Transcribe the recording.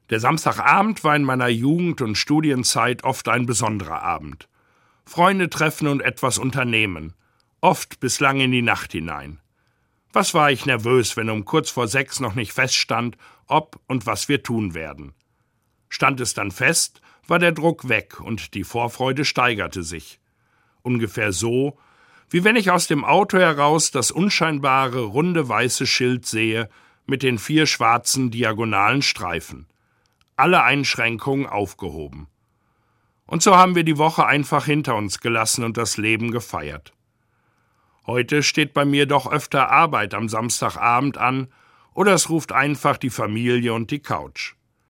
Der Samstagabend war in meiner Jugend- und Studienzeit oft ein besonderer Abend. Freunde treffen und etwas unternehmen, oft bis lang in die Nacht hinein. Was war ich nervös, wenn um kurz vor 6 noch nicht feststand, ob und was wir tun werden. Stand es dann fest, war der Druck weg und die Vorfreude steigerte sich. Ungefähr so, wie wenn ich aus dem Auto heraus das unscheinbare, runde weiße Schild sehe mit den 4 schwarzen diagonalen Streifen. Alle Einschränkungen aufgehoben. Und so haben wir die Woche einfach hinter uns gelassen und das Leben gefeiert. Heute steht bei mir doch öfter Arbeit am Samstagabend an oder es ruft einfach die Familie und die Couch.